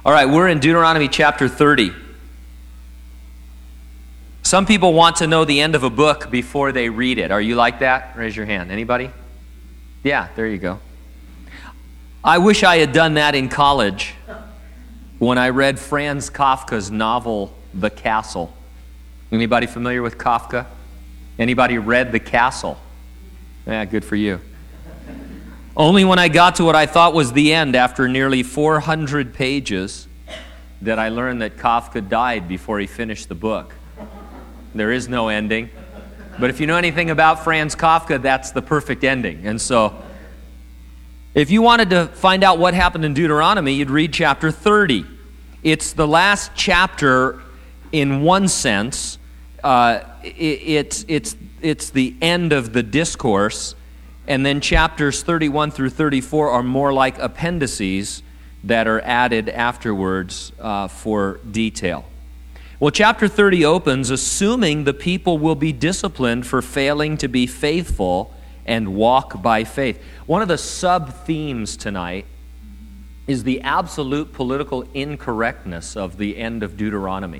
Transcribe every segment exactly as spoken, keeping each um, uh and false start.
All right, we're in Deuteronomy chapter thirty. Some people want to know the end of a book before they read it. Are you like that? Raise your hand. Anybody? Yeah, there you go. I wish I had done that in college when I read Franz Kafka's novel, The Castle. Anybody familiar with Kafka? Anybody read The Castle? Yeah, good for you. Only when I got to what I thought was the end after nearly four hundred pages did I learn that Kafka died before he finished the book. There is no ending. But if you know anything about Franz Kafka, that's the perfect ending. And so, if you wanted to find out what happened in Deuteronomy, you'd read chapter thirty. It's the last chapter in one sense. Uh, it, it's, it's, it's the end of the discourse. And then chapters thirty-one through thirty-four are more like appendices that are added afterwards uh, for detail. Well, chapter thirty opens assuming the people will be disciplined for failing to be faithful and walk by faith. One of the sub-themes tonight is the absolute political incorrectness of the end of Deuteronomy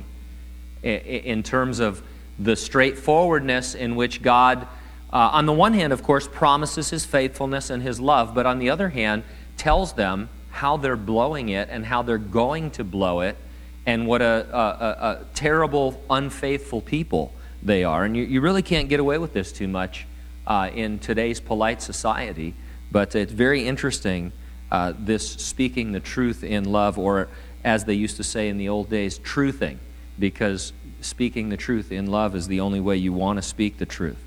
in terms of the straightforwardness in which God, uh, on the one hand, of course, promises His faithfulness and His love, but on the other hand, tells them how they're blowing it and how they're going to blow it and what a, a, a, a terrible, unfaithful people they are. And you, you really can't get away with this too much uh, in today's polite society, but it's very interesting, uh, this speaking the truth in love, or as they used to say in the old days, truthing, because speaking the truth in love is the only way you want to speak the truth.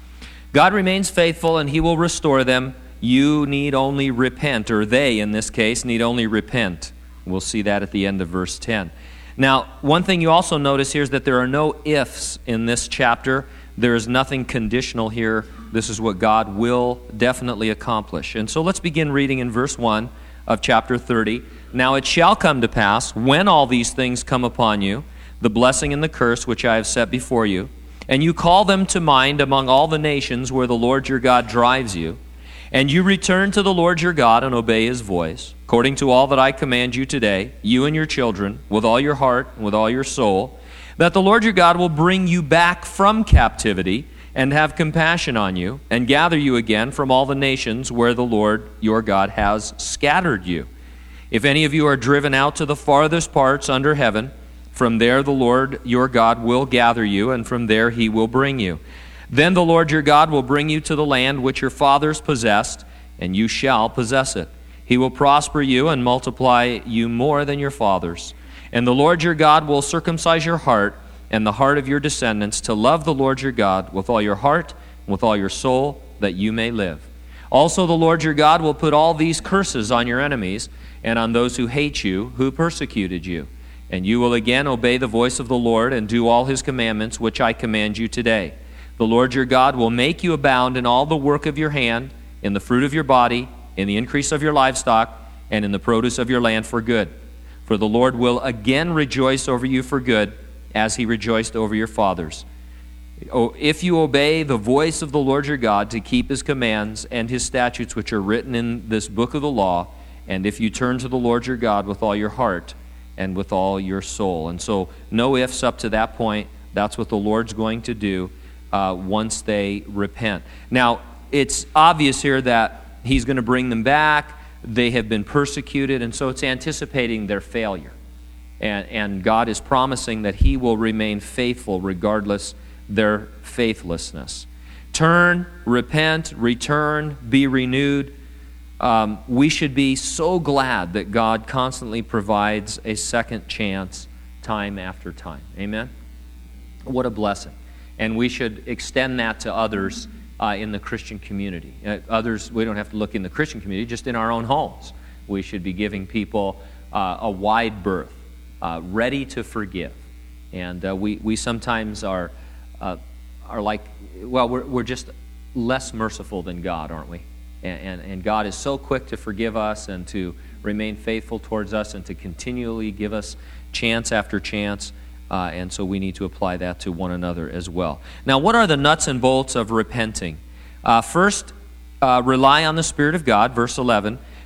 God remains faithful and He will restore them. You need only repent, or they, in this case, need only repent. We'll see that at the end of verse ten. Now, one thing you also notice here is that there are no ifs in this chapter. There is nothing conditional here. This is what God will definitely accomplish. And so let's begin reading in verse one of chapter thirty. Now it shall come to pass, when all these things come upon you, the blessing and the curse which I have set before you, and you call them to mind among all the nations where the Lord your God drives you, and you return to the Lord your God and obey His voice, according to all that I command you today, you and your children, with all your heart and with all your soul, that the Lord your God will bring you back from captivity and have compassion on you, and gather you again from all the nations where the Lord your God has scattered you. If any of you are driven out to the farthest parts under heaven, from there the Lord your God will gather you, and from there He will bring you. Then the Lord your God will bring you to the land which your fathers possessed, and you shall possess it. He will prosper you and multiply you more than your fathers. And the Lord your God will circumcise your heart and the heart of your descendants to love the Lord your God with all your heart and with all your soul, that you may live. Also the Lord your God will put all these curses on your enemies and on those who hate you, who persecuted you. And you will again obey the voice of the Lord and do all His commandments, which I command you today. The Lord your God will make you abound in all the work of your hand, in the fruit of your body, in the increase of your livestock, and in the produce of your land for good. For the Lord will again rejoice over you for good, as He rejoiced over your fathers. Oh, if you obey the voice of the Lord your God to keep His commands and His statutes which are written in this book of the law, and if you turn to the Lord your God with all your heart and with all your soul. And so no ifs up to that point. That's what the Lord's going to do uh, once they repent. Now, it's obvious here that He's going to bring them back. They have been persecuted, and so it's anticipating their failure. And, and God is promising that He will remain faithful regardless their faithlessness. Turn, repent, return, be renewed. Um, we should be so glad that God constantly provides a second chance time after time. Amen? What a blessing. And we should extend that to others uh, in the Christian community. Uh, others, we don't have to look in the Christian community, just in our own homes. We should be giving people uh, a wide berth, uh, ready to forgive. And uh, we, we sometimes are, uh, are like, well, we're, we're just less merciful than God, aren't we? And, and, and God is so quick to forgive us and to remain faithful towards us and to continually give us chance after chance. Uh, and so we need to apply that to one another as well. Now, what are the nuts and bolts of repenting? Uh, first, uh, rely on the Spirit of God, verse eleven.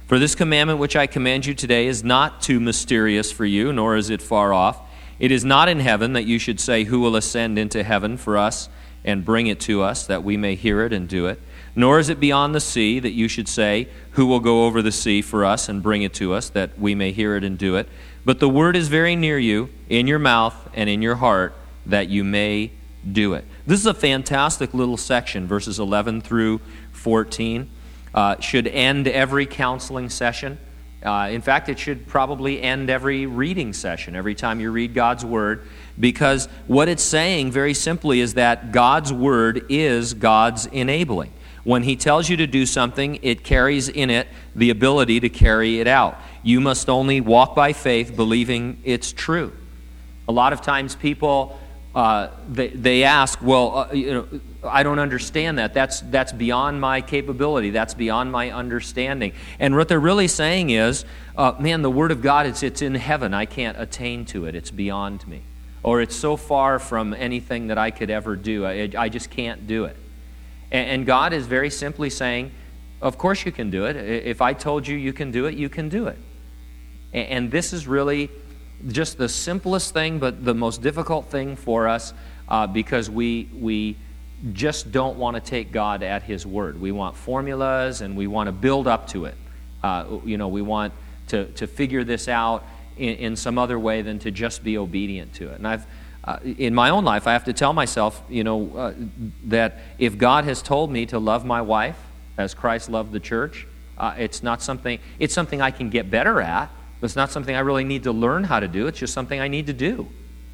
For this commandment which I command you today is not too mysterious for you, nor is it far off. It is not in heaven that you should say, who will ascend into heaven for us and bring it to us, that we may hear it and do it. Nor is it beyond the sea that you should say, who will go over the sea for us and bring it to us, that we may hear it and do it. But the word is very near you, in your mouth and in your heart, that you may do it. This is a fantastic little section, verses eleven through fourteen. Uh, should end every counseling session. Uh, in fact, it should probably end every reading session, every time you read God's Word, because what it's saying very simply is that God's Word is God's enabling. When He tells you to do something, it carries in it the ability to carry it out. You must only walk by faith, believing it's true. A lot of times people, uh, they, they ask, well, uh, you know, I don't understand that. That's, that's beyond my capability. That's beyond my understanding. And what they're really saying is, uh, man, the Word of God, it's, it's in heaven. I can't attain to it. It's beyond me. Or it's so far from anything that I could ever do. I, I just can't do it. And, and God is very simply saying, of course you can do it. If I told you you can do it, you can do it. And, and this is really just the simplest thing, but the most difficult thing for us uh, because we we... just don't want to take God at His word. We want formulas and we want to build up to it. Uh, you know, we want to, to figure this out in, in some other way than to just be obedient to it. And I've, uh, in my own life, I have to tell myself, you know, uh, that if God has told me to love my wife as Christ loved the church, uh, it's not something, it's something I can get better at, but it's not something I really need to learn how to do. It's just something I need to do.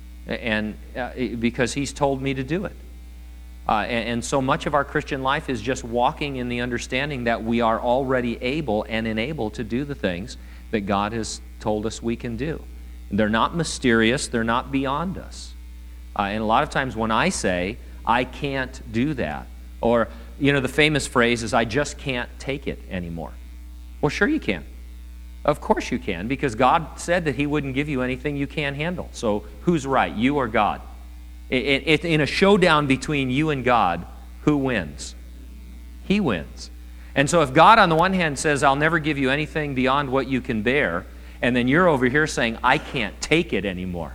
And uh, because He's told me to do it. Uh, and, and so much of our Christian life is just walking in the understanding that we are already able and enabled to do the things that God has told us we can do. They're not mysterious. They're not beyond us. Uh, and a lot of times when I say, I can't do that, or, you know, the famous phrase is, I just can't take it anymore. Well, sure you can. Of course you can, because God said that He wouldn't give you anything you can't handle. So who's right, you or God? It, it, in a showdown between you and God, who wins? He wins. And so if God on the one hand says, I'll never give you anything beyond what you can bear, and then you're over here saying, I can't take it anymore,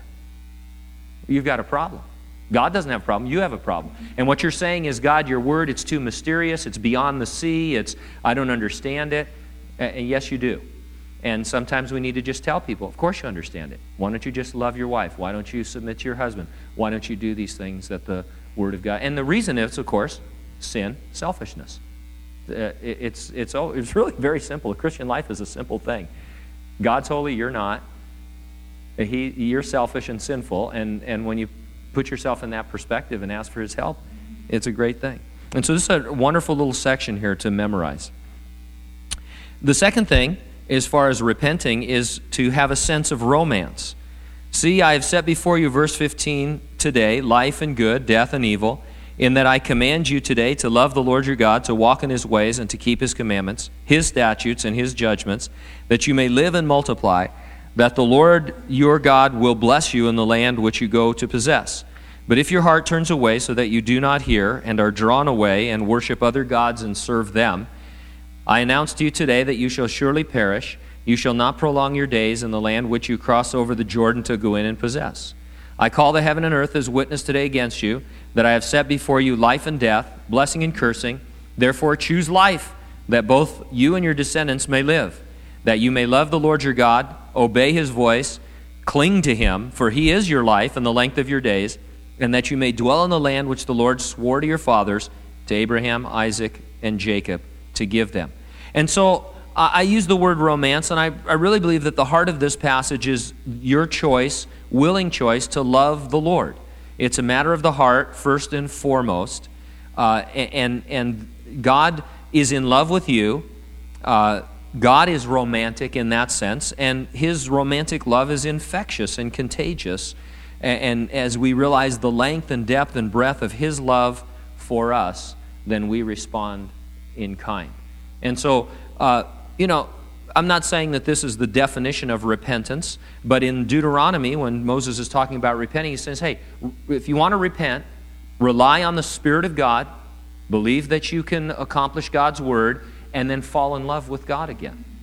you've got a problem. God doesn't have a problem. You have a problem. And what you're saying is, God, your word, it's too mysterious. It's beyond the sea. It's I don't understand it. And yes, you do. And sometimes we need to just tell people, of course you understand it. Why don't you just love your wife? Why don't you submit to your husband? Why don't you do these things that the Word of God... And the reason is, of course, sin, selfishness. Uh, it, it's, it's, oh, it's really very simple. A Christian life is a simple thing. God's holy, you're not. He, you're selfish and sinful, and, and when you put yourself in that perspective and ask for His help, it's a great thing. And so this is a wonderful little section here to memorize. The second thing, as far as repenting, is to have a sense of romance. See, I have set before you, verse fifteen, today, life and good, death and evil, in that I command you today to love the Lord your God, to walk in His ways and to keep His commandments, His statutes and His judgments, that you may live and multiply, that the Lord your God will bless you in the land which you go to possess. But if your heart turns away so that you do not hear and are drawn away and worship other gods and serve them, I announce to you today that you shall surely perish. You shall not prolong your days in the land which you cross over the Jordan to go in and possess. I call the heaven and earth as witness today against you, that I have set before you life and death, blessing and cursing. Therefore choose life, that both you and your descendants may live, that you may love the Lord your God, obey His voice, cling to Him, for He is your life and the length of your days, and that you may dwell in the land which the Lord swore to your fathers, to Abraham, Isaac, and Jacob, to give them. And so uh, I use the word romance, and I, I really believe that the heart of this passage is your choice, willing choice to love the Lord. It's a matter of the heart, first and foremost. Uh, and, and God is in love with you. Uh, God is romantic in that sense, and His romantic love is infectious and contagious. And, and as we realize the length and depth and breadth of His love for us, then we respond in kind. And so, uh, you know, I'm not saying that this is the definition of repentance, but in Deuteronomy, when Moses is talking about repenting, he says, hey, if you want to repent, rely on the Spirit of God, believe that you can accomplish God's word, and then fall in love with God again.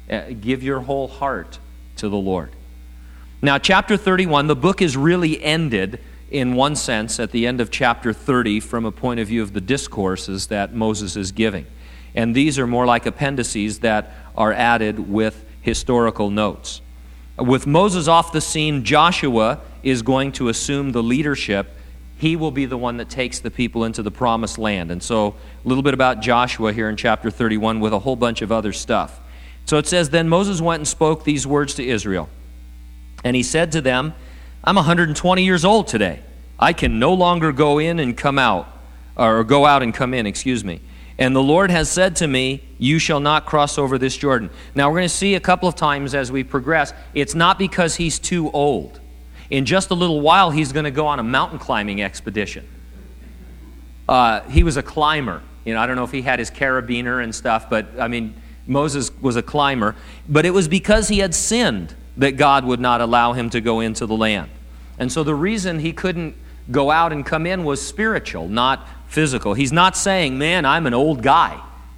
Uh, give your whole heart to the Lord. Now, chapter thirty-one, the book is really ended in one sense at the end of chapter thirty from a point of view of the discourses that Moses is giving. And these are more like appendices that are added with historical notes. With Moses off the scene, Joshua is going to assume the leadership. He will be the one that takes the people into the promised land. And so a little bit about Joshua here in chapter thirty-one with a whole bunch of other stuff. So it says, "Then Moses went and spoke these words to Israel. And he said to them, I'm one hundred twenty years old today. I can no longer go in and come out, or go out and come in, excuse me. And the Lord has said to me, you shall not cross over this Jordan." Now we're going to see a couple of times as we progress, it's not because he's too old. In just a little while, he's going to go on a mountain climbing expedition. Uh, he was a climber. You know, I don't know if he had his carabiner and stuff, but I mean, Moses was a climber. But it was because he had sinned that God would not allow him to go into the land. And so the reason he couldn't go out and come in was spiritual, not physical. He's not saying, man, I'm an old guy.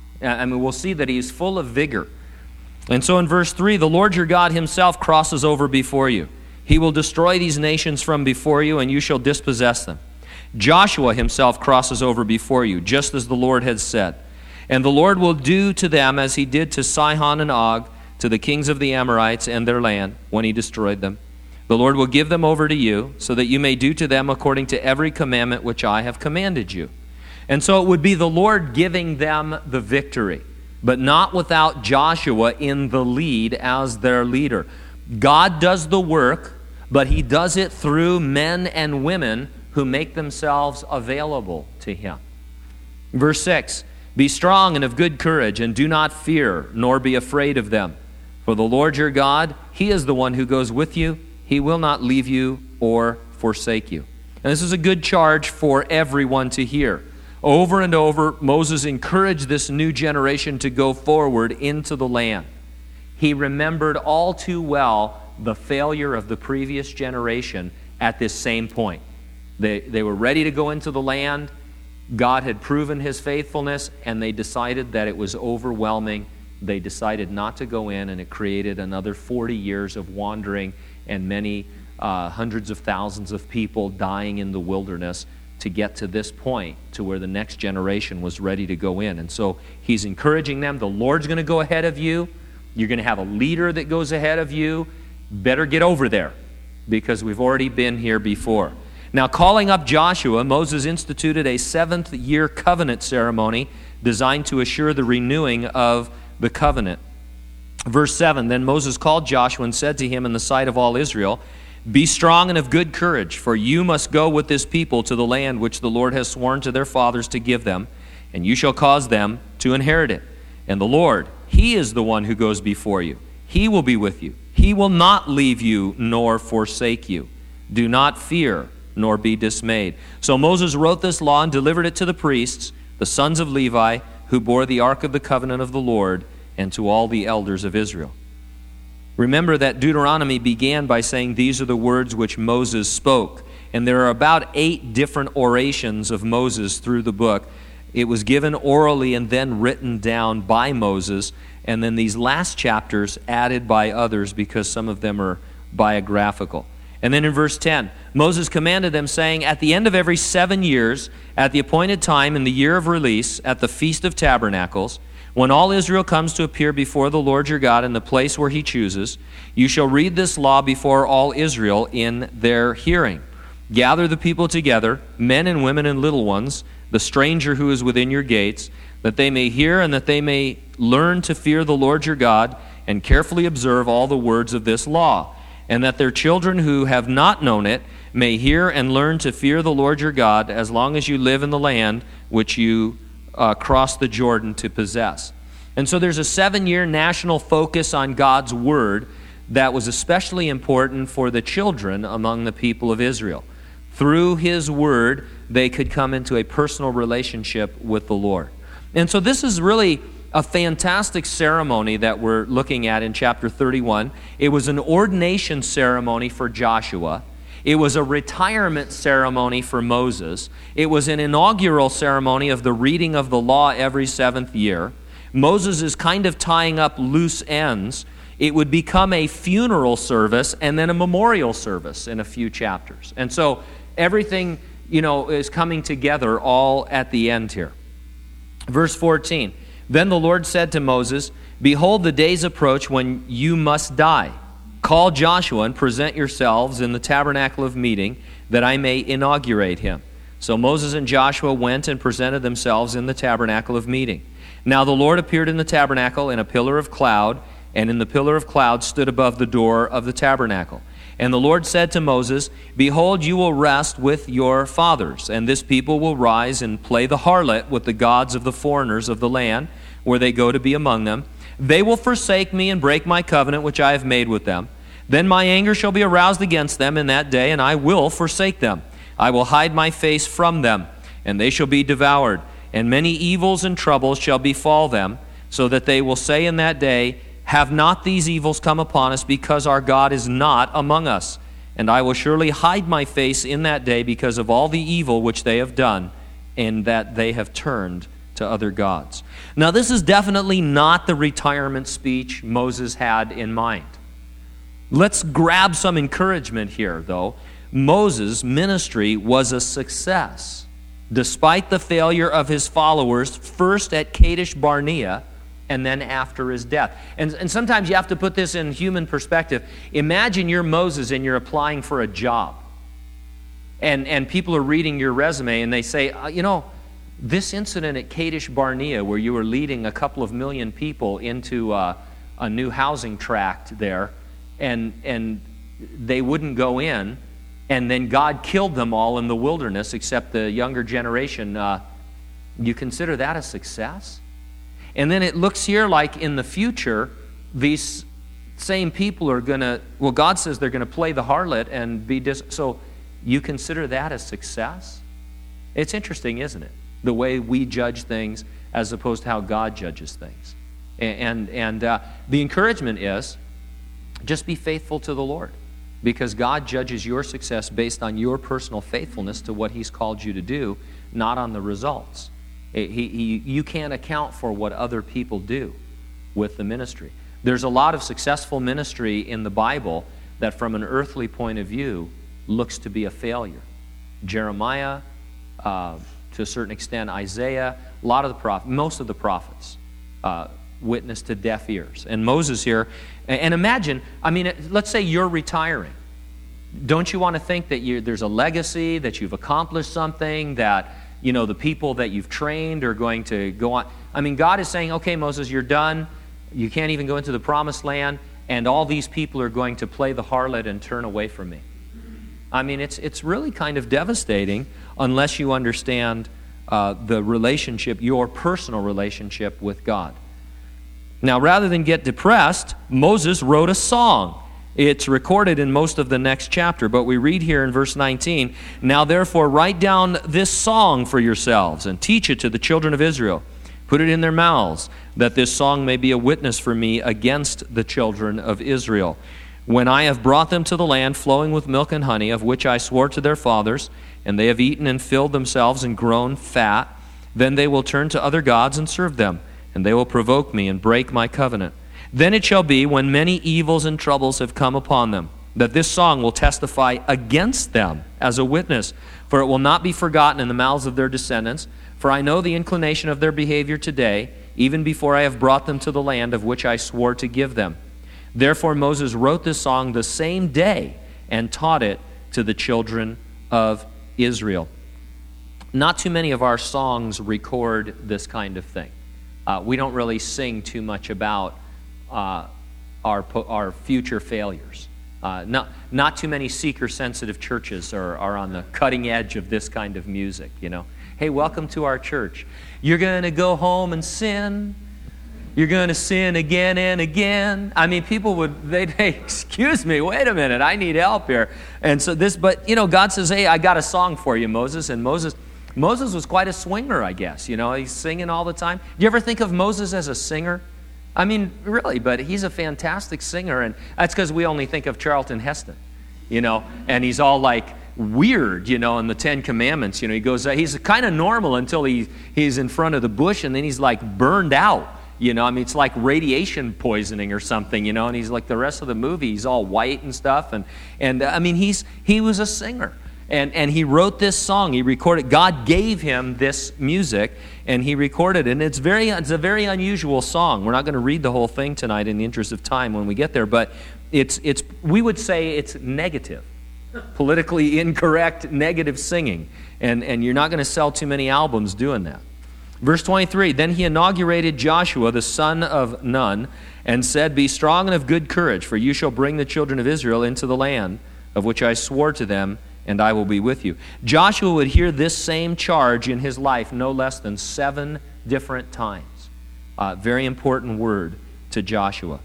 I mean, we'll see that he's full of vigor. And so in verse three, the Lord your God himself crosses over before you. He will destroy these nations from before you, and you shall dispossess them. Joshua himself crosses over before you, just as the Lord had said. And the Lord will do to them as he did to Sihon and Og, to the kings of the Amorites and their land, when he destroyed them. The Lord will give them over to you, so that you may do to them according to every commandment which I have commanded you. And so it would be the Lord giving them the victory, but not without Joshua in the lead as their leader. God does the work, but he does it through men and women who make themselves available to him. Verse six, "Be strong and of good courage, and do not fear, nor be afraid of them. For the Lord your God, he is the one who goes with you. He will not leave you or forsake you." And this is a good charge for everyone to hear. Over and over, Moses encouraged this new generation to go forward into the land. He remembered all too well the failure of the previous generation at this same point. They, they were ready to go into the land. God had proven his faithfulness, and they decided that it was overwhelming. They decided not to go in, and it created another forty years of wandering and many uh, hundreds of thousands of people dying in the wilderness to get to this point, to where the next generation was ready to go in. And so he's encouraging them, the Lord's going to go ahead of you. You're going to have a leader that goes ahead of you. Better get over there, because we've already been here before. Now, calling up Joshua, Moses instituted a seventh year covenant ceremony designed to assure the renewing of the covenant. Verse seven, "Then Moses called Joshua and said to him in the sight of all Israel, Be strong and of good courage, for you must go with this people to the land which the Lord has sworn to their fathers to give them, and you shall cause them to inherit it. And the Lord, he is the one who goes before you. He will be with you. He will not leave you nor forsake you. Do not fear, nor be dismayed." So Moses wrote this law and delivered it to the priests, the sons of Levi, who bore the ark of the covenant of the Lord, and to all the elders of Israel. Remember that Deuteronomy began by saying these are the words which Moses spoke. And there are about eight different orations of Moses through the book. It was given orally and then written down by Moses, and then these last chapters added by others, because some of them are biographical. And then in verse ten, Moses commanded them, saying, "At the end of every seven years, at the appointed time in the year of release, at the Feast of Tabernacles, when all Israel comes to appear before the Lord your God in the place where he chooses, you shall read this law before all Israel in their hearing. Gather the people together, men and women and little ones, the stranger who is within your gates, that they may hear and that they may learn to fear the Lord your God, and carefully observe all the words of this law, and that their children who have not known it may hear and learn to fear the Lord your God as long as you live in the land which you uh, cross the Jordan to possess." And so there's a seven-year national focus on God's word that was especially important for the children among the people of Israel. Through his word, they could come into a personal relationship with the Lord. And so this is really a fantastic ceremony that we're looking at in chapter thirty-one. It was an ordination ceremony for Joshua. It was a retirement ceremony for Moses. It was an inaugural ceremony of the reading of the law every seventh year. Moses is kind of tying up loose ends. It would become a funeral service and then a memorial service in a few chapters. And so everything, you know, is coming together all at the end here. Verse fourteen, then the Lord said to Moses, behold, the days approach when you must die. Call Joshua and present yourselves in the tabernacle of meeting, that I may inaugurate him. So Moses and Joshua went and presented themselves in the tabernacle of meeting. Now the Lord appeared in the tabernacle in a pillar of cloud, and in the pillar of cloud stood above the door of the tabernacle. And the Lord said to Moses, behold, you will rest with your fathers, and this people will rise and play the harlot with the gods of the foreigners of the land, where they go to be among them. They will forsake me and break my covenant which I have made with them. Then my anger shall be aroused against them in that day, and I will forsake them. I will hide my face from them, and they shall be devoured. And many evils and troubles shall befall them, so that they will say in that day, have not these evils come upon us, because our God is not among us? And I will surely hide my face in that day because of all the evil which they have done, and that they have turned to other gods. Now this is definitely not the retirement speech Moses had in mind. Let's grab some encouragement here, though. Moses' ministry was a success, despite the failure of his followers, first at Kadesh Barnea, and then after his death. And, and sometimes you have to put this in human perspective. Imagine you're Moses and you're applying for a job. And, and people are reading your resume and they say, uh, you know, this incident at Kadesh Barnea, where you were leading a couple of million people into uh, a new housing tract there, and, and they wouldn't go in, and then God killed them all in the wilderness except the younger generation. Uh, you consider that a success? And then it looks here like in the future, these same people are going to, well, God says they're going to play the harlot and be dis... So you consider that a success? It's interesting, isn't it? The way we judge things as opposed to how God judges things. And, and uh, the encouragement is, just be faithful to the Lord, because God judges your success based on your personal faithfulness to what He's called you to do, not on the results. He, he, you can't account for what other people do with the ministry. There's a lot of successful ministry in the Bible that from an earthly point of view looks to be a failure. Jeremiah, uh, to a certain extent Isaiah, a lot of the prophets, most of the prophets uh, witnessed to deaf ears. And Moses here, and imagine, I mean, let's say you're retiring. Don't you want to think that you, there's a legacy, that you've accomplished something, that you know, the people that you've trained are going to go on. I mean, God is saying, okay, Moses, you're done. You can't even go into the promised land, and all these people are going to play the harlot and turn away from me. I mean, it's it's really kind of devastating unless you understand uh, the relationship, your personal relationship with God. Now, rather than get depressed, Moses wrote a song. It's recorded in most of the next chapter, but we read here in verse nineteen, now therefore write down this song for yourselves and teach it to the children of Israel. Put it in their mouths, that this song may be a witness for me against the children of Israel. When I have brought them to the land flowing with milk and honey, of which I swore to their fathers, and they have eaten and filled themselves and grown fat, then they will turn to other gods and serve them, and they will provoke me and break my covenant. Then it shall be, when many evils and troubles have come upon them, that this song will testify against them as a witness, for it will not be forgotten in the mouths of their descendants. For I know the inclination of their behavior today, even before I have brought them to the land of which I swore to give them. Therefore Moses wrote this song the same day and taught it to the children of Israel. Not too many of our songs record this kind of thing. Uh, we don't really sing too much about Uh, our our future failures. Uh, not not too many seeker-sensitive churches are, are on the cutting edge of this kind of music, you know. Hey, welcome to our church. You're going to go home and sin. You're going to sin again and again. I mean, people would, they'd say, excuse me, wait a minute, I need help here. And so this, but, you know, God says, hey, I got a song for you, Moses. And Moses, Moses was quite a swinger, I guess. You know, he's singing all the time. Do you ever think of Moses as a singer? I mean, really, but he's a fantastic singer, and that's because we only think of Charlton Heston, you know, and he's all like weird, you know, in the Ten Commandments, you know, he goes, uh, he's kind of normal until he he's in front of the bush, and then he's like burned out, You know, I mean, it's like radiation poisoning or something, you know, and he's like the rest of the movie, he's all white and stuff. And, and I mean, he's he was a singer. And, and he wrote this song. He recorded, God gave him this music, and he recorded it. And it's, very, it's a very unusual song. We're not going to read the whole thing tonight in the interest of time when we get there, but it's it's we would say it's negative, politically incorrect, negative singing. And, and you're not going to sell too many albums doing that. Verse twenty-three, then he inaugurated Joshua, the son of Nun, and said, be strong and of good courage, for you shall bring the children of Israel into the land of which I swore to them, and I will be with you. Joshua would hear this same charge in his life no less than seven different times. Uh, very important word to Joshua.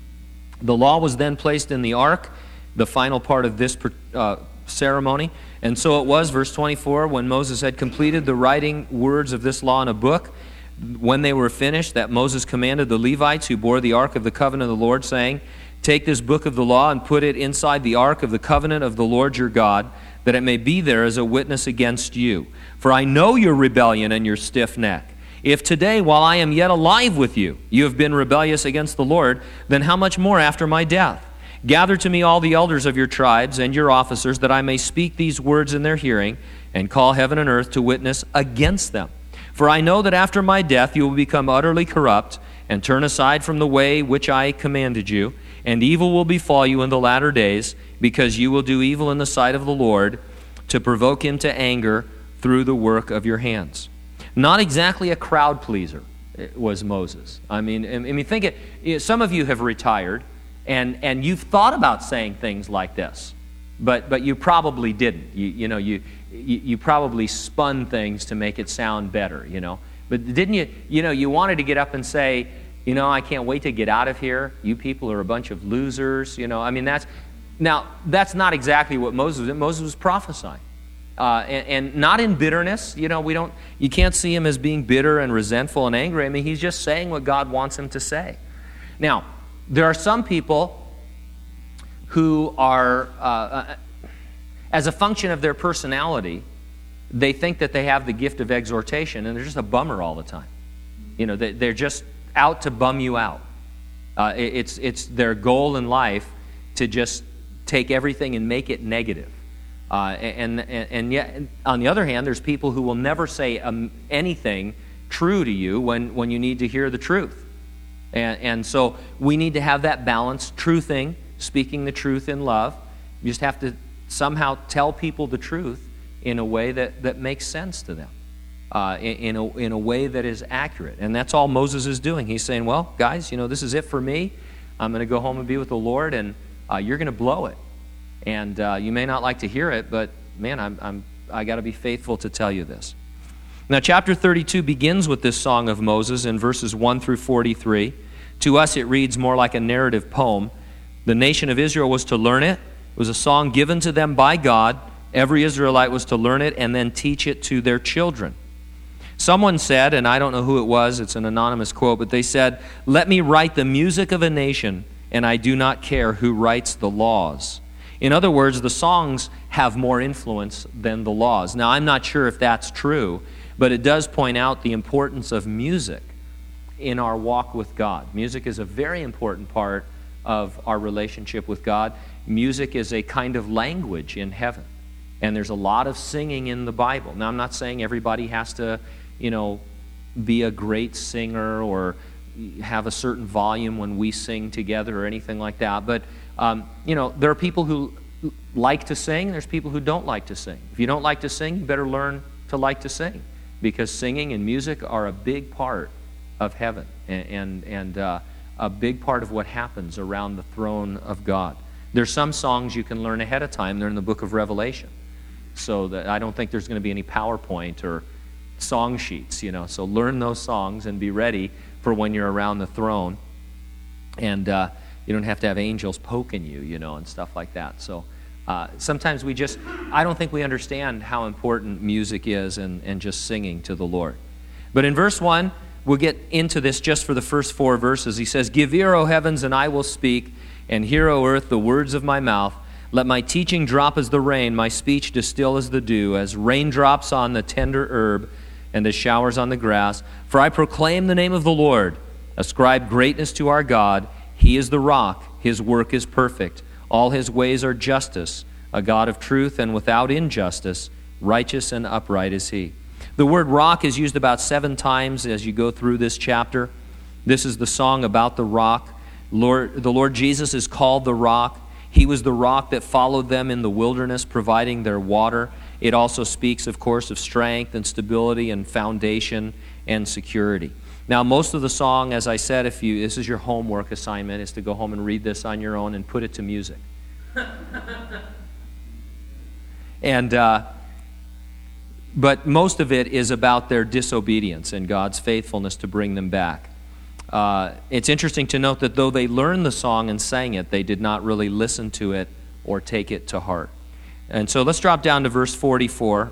The law was then placed in the ark, the final part of this uh, ceremony. And so it was, verse twenty-four, when Moses had completed the writing words of this law in a book, when they were finished, that Moses commanded the Levites who bore the ark of the covenant of the Lord, saying, take this book of the law and put it inside the ark of the covenant of the Lord your God, that it may be there as a witness against you. For I know your rebellion and your stiff neck. If today, while I am yet alive with you, you have been rebellious against the Lord, then how much more after my death? Gather to me all the elders of your tribes and your officers, that I may speak these words in their hearing, and call heaven and earth to witness against them. For I know that after my death you will become utterly corrupt, and turn aside from the way which I commanded you, and evil will befall you in the latter days, because you will do evil in the sight of the Lord, to provoke him to anger through the work of your hands. Not exactly a crowd pleaser was Moses. I mean, I mean, think it. Some of you have retired, and and you've thought about saying things like this, but but you probably didn't. You you know you you, you probably spun things to make it sound better. You know, but didn't you? You know, you wanted to get up and say, you know, I can't wait to get out of here. You people are a bunch of losers. You know, I mean, that's now that's not exactly what Moses did. Moses was prophesying. Uh, and, and not in bitterness. You know, we don't. You can't see him as being bitter and resentful and angry. I mean, he's just saying what God wants him to say. Now, there are some people who are, uh, uh, as a function of their personality, they think that they have the gift of exhortation, and they're just a bummer all the time. You know, they, they're just out to bum you out. Uh, it, it's it's their goal in life to just take everything and make it negative. Uh, and, and and yet, on the other hand, there's people who will never say um, anything true to you when, when you need to hear the truth. And, and so we need to have that balance, truthing, speaking the truth in love. You just have to somehow tell people the truth in a way that, that makes sense to them, uh, in, in, a, in a way that is accurate. And that's all Moses is doing. He's saying, well, guys, you know, this is it for me. I'm going to go home and be with the Lord, and uh, you're going to blow it. And uh, you may not like to hear it, but man, I'm, I'm, I got to be faithful to tell you this. Now, chapter thirty-two begins with this song of Moses in verses one through forty-three. To us, it reads more like a narrative poem. The nation of Israel was to learn it. It was a song given to them by God. Every Israelite was to learn it and then teach it to their children. Someone said, and I don't know who it was, it's an anonymous quote, but they said, "Let me write the music of a nation, and I do not care who writes the laws." In other words, the songs have more influence than the laws. Now, I'm not sure if that's true, but it does point out the importance of music in our walk with God. Music is a very important part of our relationship with God. Music is a kind of language in heaven, and there's a lot of singing in the Bible. Now, I'm not saying everybody has to, you know, be a great singer or have a certain volume when we sing together or anything like that, but Um, you know, there are people who like to sing, there's people who don't like to sing. If you don't like to sing, you better learn to like to sing, because singing and music are a big part of heaven and, and, and uh, a big part of what happens around the throne of God. There's some songs you can learn ahead of time. They're in the book of Revelation. So that I don't think there's going to be any PowerPoint or song sheets, you know. So learn those songs and be ready for when you're around the throne. And uh, you don't have to have angels poking you, you know, and stuff like that. So uh, sometimes we just, I don't think we understand how important music is and, and just singing to the Lord. But in verse one, we'll get into this just for the first four verses. He says, "Give ear, O heavens, and I will speak, and hear, O earth, the words of my mouth. Let my teaching drop as the rain, my speech distill as the dew, as raindrops on the tender herb, and as showers on the grass. For I proclaim the name of the Lord. Ascribe greatness to our God. He is the rock. His work is perfect. All his ways are justice. A God of truth and without injustice. Righteous and upright is he. The word rock is used about seven times as you go through this chapter. This is the song about the rock. Lord, the Lord Jesus is called the rock. He was the rock that followed them in the wilderness, providing their water. It also speaks, of course, of strength and stability and foundation and security. Now, most of the song, as I said, if you this is your homework assignment, is to go home and read this on your own and put it to music. and uh, but most of it is about their disobedience and God's faithfulness to bring them back. Uh, it's interesting to note that though they learned the song and sang it, they did not really listen to it or take it to heart. And so let's drop down to verse forty-four.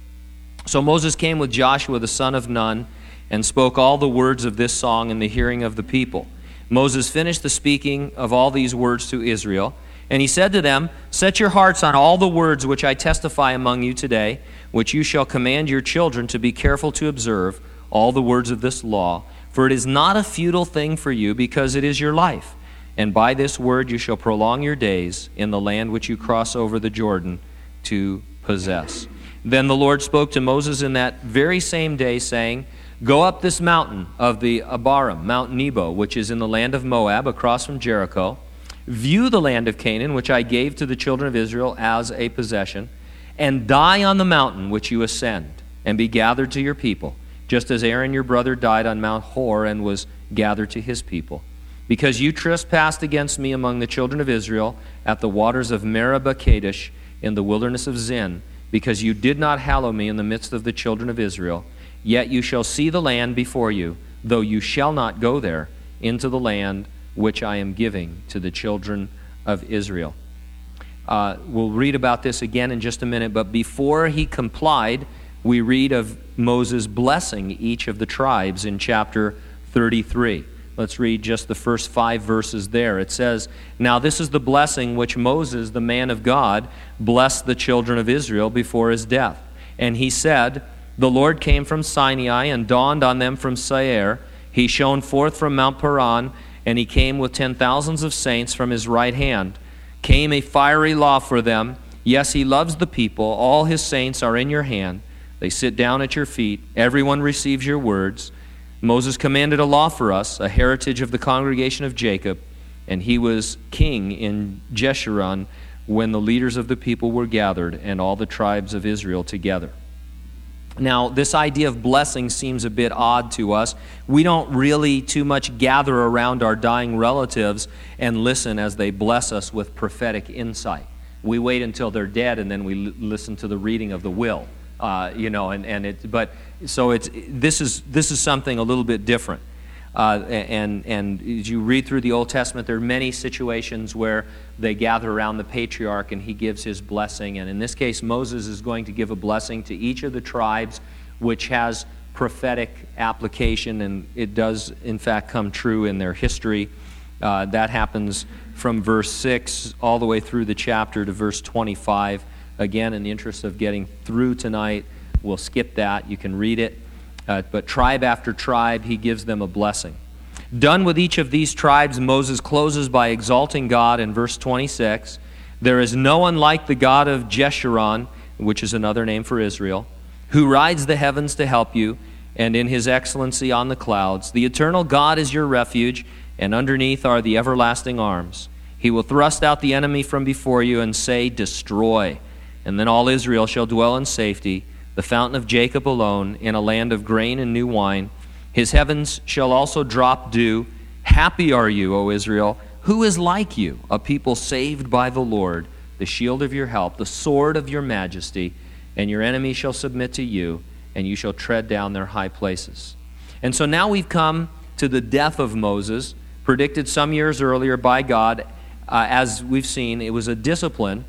So Moses came with Joshua the son of Nun and spoke all the words of this song in the hearing of the people. Moses finished the speaking of all these words to Israel, and he said to them, Set your hearts on all the words which I testify among you today, which you shall command your children to be careful to observe, all the words of this law. For it is not a futile thing for you, because it is your life. And by this word you shall prolong your days in the land which you cross over the Jordan to possess. Then the Lord spoke to Moses in that very same day, saying, Go up this mountain of the Abarim, Mount Nebo, which is in the land of Moab, across from Jericho. View the land of Canaan, which I gave to the children of Israel as a possession, and die on the mountain which you ascend, and be gathered to your people, just as Aaron your brother died on Mount Hor and was gathered to his people. Because you trespassed against me among the children of Israel at the waters of Meribah Kadesh in the wilderness of Zin, because you did not hallow me in the midst of the children of Israel, yet you shall see the land before you, though you shall not go there, into the land which I am giving to the children of Israel. Uh, we'll read about this again in just a minute, but before he complied, we read of Moses blessing each of the tribes in chapter thirty-three. Let's read just the first five verses there. It says, Now this is the blessing which Moses, the man of God, blessed the children of Israel before his death. And he said, The Lord came from Sinai and dawned on them from Seir. He shone forth from Mount Paran, and he came with ten thousands of saints from his right hand. Came a fiery law for them. Yes, he loves the people. All his saints are in your hand. They sit down at your feet. Everyone receives your words. Moses commanded a law for us, a heritage of the congregation of Jacob, and he was king in Jeshurun when the leaders of the people were gathered and all the tribes of Israel together. Now, this idea of blessing seems a bit odd to us. We don't really too much gather around our dying relatives and listen as they bless us with prophetic insight. We wait until they're dead and then we l- listen to the reading of the will. Uh, you know, and, and it, but so it's this is this is something a little bit different. Uh, and and as you read through the Old Testament, there are many situations where they gather around the patriarch and he gives his blessing. And in this case, Moses is going to give a blessing to each of the tribes, which has prophetic application, and it does in fact come true in their history. Uh, that happens from verse six all the way through the chapter to verse twenty-five. Again, in the interest of getting through tonight, we'll skip that. You can read it. Uh, but tribe after tribe, he gives them a blessing. Done with each of these tribes, Moses closes by exalting God in verse twenty-six. There is no one like the God of Jeshurun, which is another name for Israel, who rides the heavens to help you, and in his excellency on the clouds. The eternal God is your refuge, and underneath are the everlasting arms. He will thrust out the enemy from before you and say, Destroy. And then all Israel shall dwell in safety, the fountain of Jacob alone, in a land of grain and new wine. His heavens shall also drop dew. Happy are you, O Israel. Who is like you, a people saved by the Lord, the shield of your help, the sword of your majesty, and your enemies shall submit to you, and you shall tread down their high places. And so now we've come to the death of Moses, predicted some years earlier by God. Uh, as we've seen, it was a discipline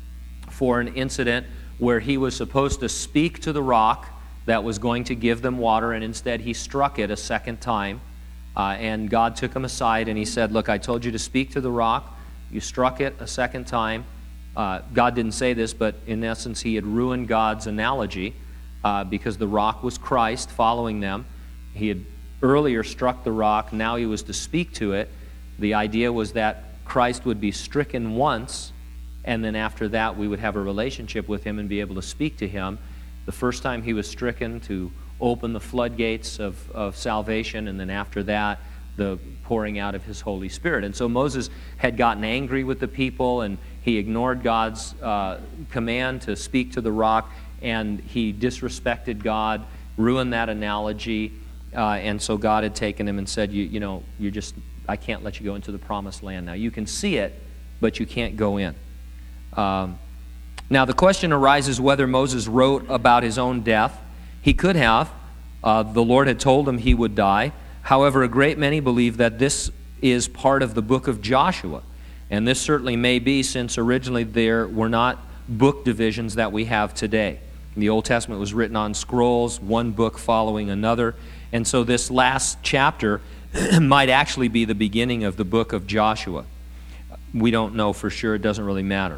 for an incident where he was supposed to speak to the rock that was going to give them water, and instead he struck it a second time. Uh, and God took him aside and he said, Look, I told you to speak to the rock. You struck it a second time. Uh, God didn't say this, but in essence he had ruined God's analogy uh, because the rock was Christ following them. He had earlier struck the rock. Now he was to speak to it. The idea was that Christ would be stricken once, and then after that we would have a relationship with him and be able to speak to him. The first time he was stricken to open the floodgates of, of salvation, and then after that, the pouring out of his Holy Spirit. And so Moses had gotten angry with the people, and he ignored God's uh, command to speak to the rock, and he disrespected God, ruined that analogy, uh, and so God had taken him and said, you, you know, you're just, I can't let you go into the promised land now. You can see it, but you can't go in. Um, now the question arises whether Moses wrote about his own death. He could have. Uh, the Lord had told him he would die. However, a great many believe that this is part of the book of Joshua. And this certainly may be, since originally there were not book divisions that we have today. The Old Testament was written on scrolls, one book following another. And so this last chapter might actually be the beginning of the book of Joshua. We don't know for sure. It doesn't really matter.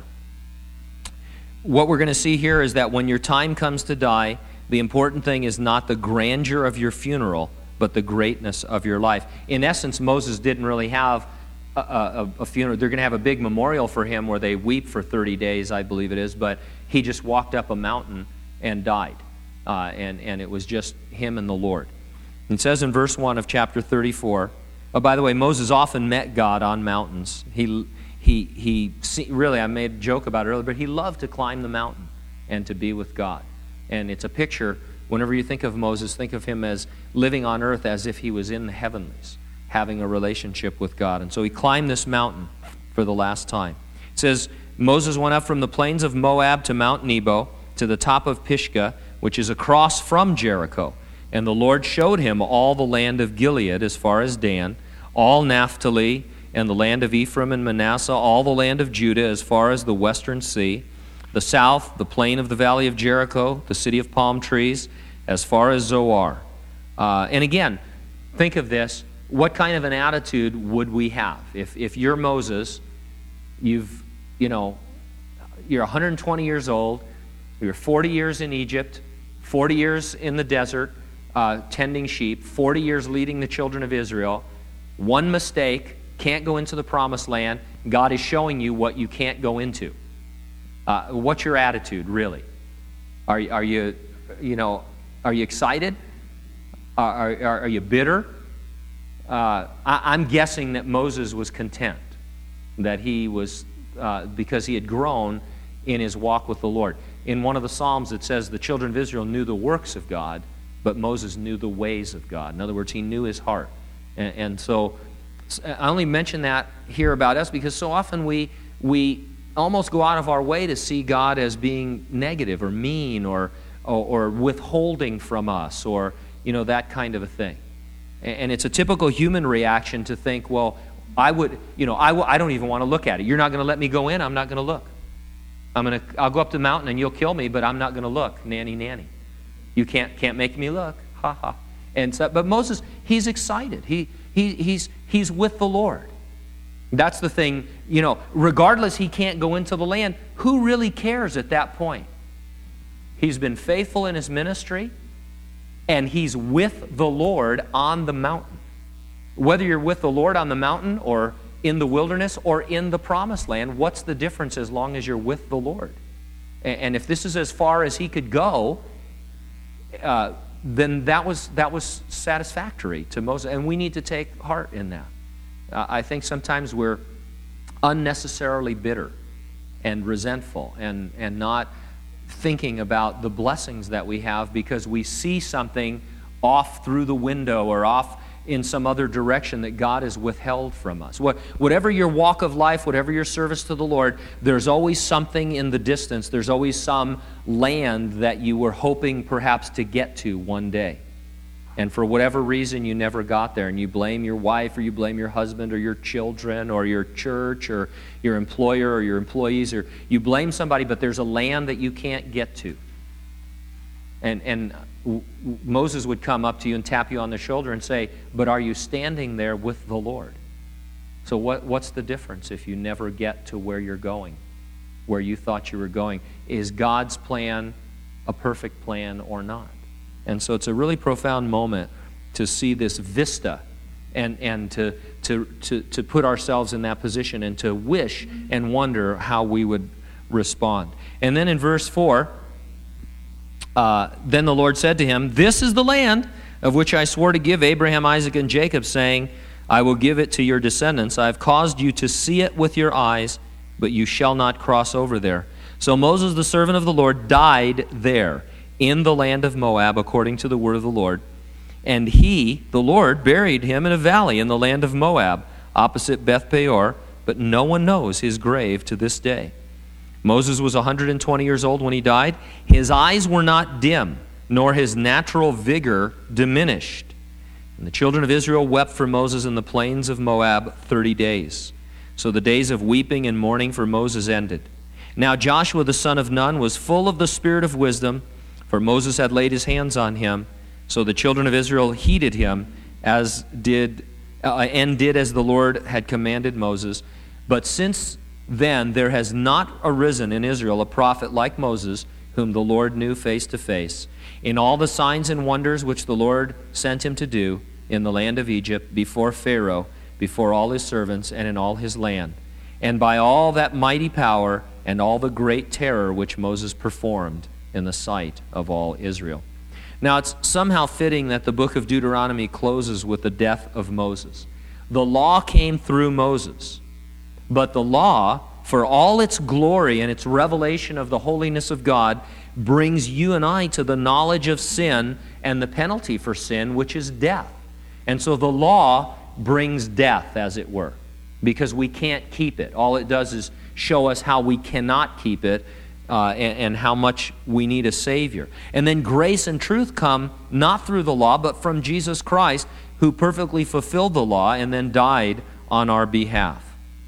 What we're going to see here is that when your time comes to die, the important thing is not the grandeur of your funeral, but the greatness of your life. In essence, Moses didn't really have a, a, a funeral. They're going to have a big memorial for him where they weep for thirty days, I believe it is, but he just walked up a mountain and died. Uh, and, and it was just him and the Lord. It says in verse one of chapter thirty-four, oh, by the way, Moses often met God on mountains. He, he, he really, I made a joke about it earlier, but he loved to climb the mountain and to be with God. And it's a picture, whenever you think of Moses, think of him as living on earth as if he was in the heavenlies, having a relationship with God. And so he climbed this mountain for the last time. It says, Moses went up from the plains of Moab to Mount Nebo, to the top of Pisgah, which is across from Jericho. And the Lord showed him all the land of Gilead as far as Dan, all Naphtali, and the land of Ephraim and Manasseh, all the land of Judah as far as the western sea, the south, the plain of the valley of Jericho, the city of palm trees, as far as Zoar. Uh, and again, think of this. What kind of an attitude would we have? If if you're Moses, you've, you know, you're one hundred twenty years old, you're forty years in Egypt, forty years in the desert, uh, tending sheep, forty years leading the children of Israel, one mistake, can't go into the promised land, God is showing you what you can't go into. Uh, what's your attitude, really? Are, are you, you know, are you excited? Are, are, are you bitter? Uh, I, I'm guessing that Moses was content, that he was, uh, because he had grown in his walk with the Lord. In one of the Psalms it says the children of Israel knew the works of God, but Moses knew the ways of God. In other words, he knew his heart. And, and so I only mention that here about us because so often we we almost go out of our way to see God as being negative or mean or, or, or withholding from us or, you know, that kind of a thing. And, and it's a typical human reaction to think, well, I would, you know, I, w- I don't even want to look at it. You're not going to let me go in, I'm not going to look. I'm going to, I'll go up the mountain and you'll kill me, but I'm not going to look. Nanny, nanny. You can't can't make me look. Ha ha. And so, but Moses, he's excited. He he he's he's with the Lord. That's the thing, you know, regardless he can't go into the land, who really cares at that point? He's been faithful in his ministry, and he's with the Lord on the mountain. Whether you're with the Lord on the mountain or in the wilderness or in the promised land, what's the difference as long as you're with the Lord? And if this is as far as he could go, uh, then that was that was satisfactory to Moses. And we need to take heart in that. Uh, I think sometimes we're unnecessarily bitter and resentful and, and not thinking about the blessings that we have because we see something off through the window or off in some other direction that God has withheld from us. What, whatever your walk of life, whatever your service to the Lord, there's always something in the distance. There's always some land that you were hoping perhaps to get to one day. And for whatever reason, you never got there, and you blame your wife or you blame your husband or your children or your church or your employer or your employees, or you blame somebody, but there's a land that you can't get to. And and Moses would come up to you and tap you on the shoulder and say, but are you standing there with the Lord? So what what's the difference if you never get to where you're going, where you thought you were going? Is God's plan a perfect plan or not? And so it's a really profound moment to see this vista and, and to, to, to, to put ourselves in that position and to wish and wonder how we would respond. And then in verse four, uh, then the Lord said to him, "This is the land of which I swore to give Abraham, Isaac, and Jacob, saying, I will give it to your descendants. I have caused you to see it with your eyes, but you shall not cross over there." So Moses, the servant of the Lord, died there in the land of Moab, according to the word of the Lord. And he, the Lord, buried him in a valley in the land of Moab, opposite Beth Peor, but no one knows his grave to this day. Moses was one hundred twenty years old when he died. His eyes were not dim, nor his natural vigor diminished. And the children of Israel wept for Moses in the plains of Moab thirty days. So the days of weeping and mourning for Moses ended. Now Joshua the son of Nun was full of the spirit of wisdom, for Moses had laid his hands on him. So the children of Israel heeded him, as did uh, and did as the Lord had commanded Moses. But since then there has not arisen in Israel a prophet like Moses, whom the Lord knew face to face, in all the signs and wonders which the Lord sent him to do in the land of Egypt, before Pharaoh, before all his servants, and in all his land, and by all that mighty power and all the great terror which Moses performed in the sight of all Israel. Now it's somehow fitting that the book of Deuteronomy closes with the death of Moses. The law came through Moses, but the law, for all its glory and its revelation of the holiness of God, brings you and I to the knowledge of sin and the penalty for sin, which is death. And so the law brings death, as it were, because we can't keep it. All it does is show us how we cannot keep it uh, and, and how much we need a Savior. And then grace and truth come not through the law, but from Jesus Christ, who perfectly fulfilled the law and then died on our behalf.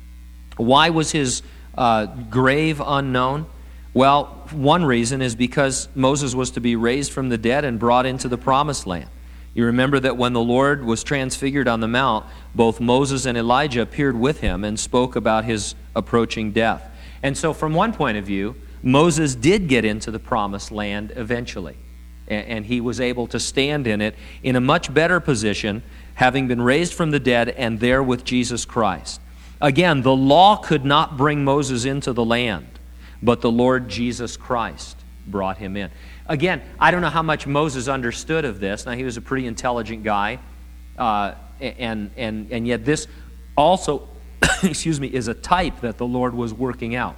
Why was his uh, grave unknown? Well, one reason is because Moses was to be raised from the dead and brought into the promised land. You remember that when the Lord was transfigured on the mount, both Moses and Elijah appeared with him and spoke about his approaching death. And so from one point of view, Moses did get into the promised land eventually. And he was able to stand in it in a much better position, having been raised from the dead and there with Jesus Christ. Again, the law could not bring Moses into the land, but the Lord Jesus Christ brought him in. Again, I don't know how much Moses understood of this. Now, he was a pretty intelligent guy, uh, and, and, and yet this also, excuse me, is a type that the Lord was working out.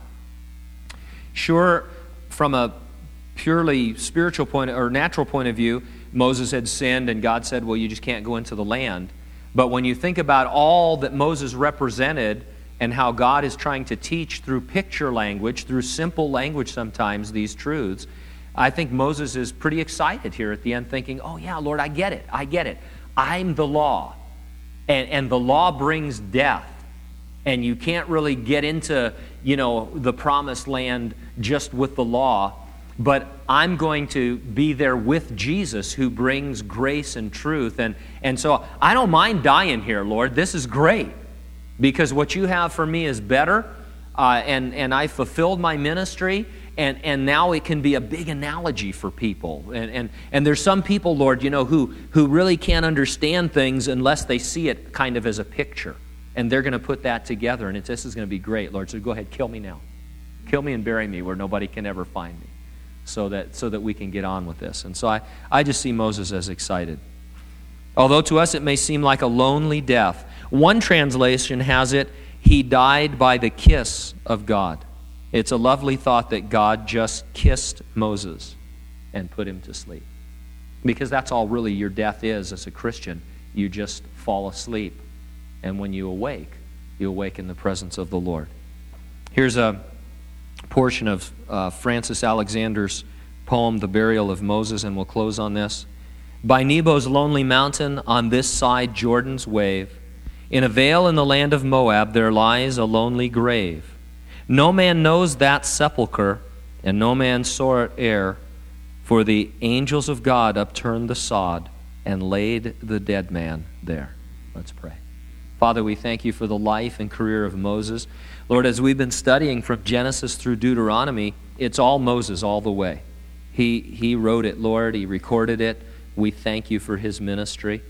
Sure, from a purely spiritual point or natural point of view, Moses had sinned, and God said, well, you just can't go into the land. But when you think about all that Moses represented and how God is trying to teach through picture language, through simple language sometimes, these truths, I think Moses is pretty excited here at the end, thinking, oh yeah, Lord, I get it, I get it. I'm the law, and, and the law brings death, and you can't really get into, you know, the promised land just with the law, but I'm going to be there with Jesus, who brings grace and truth, and, and so I don't mind dying here, Lord. This is great, because what you have for me is better, uh, and, and I fulfilled my ministry, and, and now it can be a big analogy for people. And, and, and there's some people, Lord, you know, who, who really can't understand things unless they see it kind of as a picture. And they're going to put that together, and it's, this is going to be great, Lord. So go ahead, kill me now. Kill me and bury me where nobody can ever find me, so that, so that we can get on with this. And so I, I just see Moses as excited. Although to us it may seem like a lonely death, one translation has it, he died by the kiss of God. It's a lovely thought that God just kissed Moses and put him to sleep. Because that's all really your death is as a Christian. You just fall asleep. And when you awake, you awake in the presence of the Lord. Here's a portion of uh, Francis Alexander's poem, The Burial of Moses, and we'll close on this. By Nebo's lonely mountain, on this side Jordan's wave, in a vale in the land of Moab, there lies a lonely grave. No man knows that sepulchre, and no man saw it ere, for the angels of God upturned the sod and laid the dead man there. Let's pray. Father, we thank you for the life and career of Moses. Lord, as we've been studying from Genesis through Deuteronomy, it's all Moses all the way. He, he wrote it, Lord. He recorded it. We thank you for his ministry.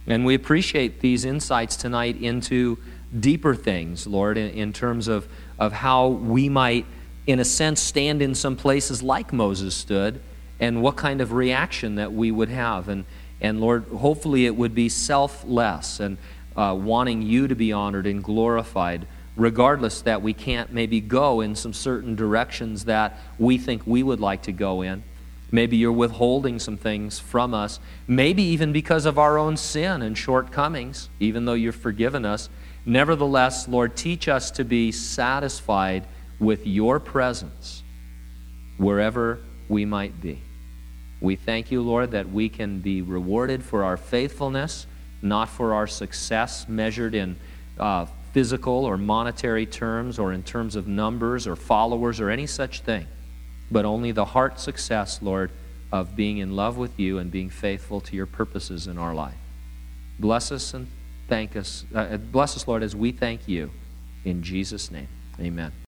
And we appreciate these insights tonight into deeper things, Lord, in, in terms of, of how we might, in a sense, stand in some places like Moses stood, and what kind of reaction that we would have. And, and Lord, hopefully it would be selfless and uh, wanting you to be honored and glorified, regardless that we can't maybe go in some certain directions that we think we would like to go in. Maybe you're withholding some things from us, maybe even because of our own sin and shortcomings, even though you've forgiven us. Nevertheless, Lord, teach us to be satisfied with your presence wherever we might be. We thank you, Lord, that we can be rewarded for our faithfulness, not for our success measured in uh, physical or monetary terms or in terms of numbers or followers or any such thing, but only the heart success, Lord, of being in love with you and being faithful to your purposes in our life. Bless us and thank us. Uh, bless us, Lord, as we thank you. In Jesus' name, amen.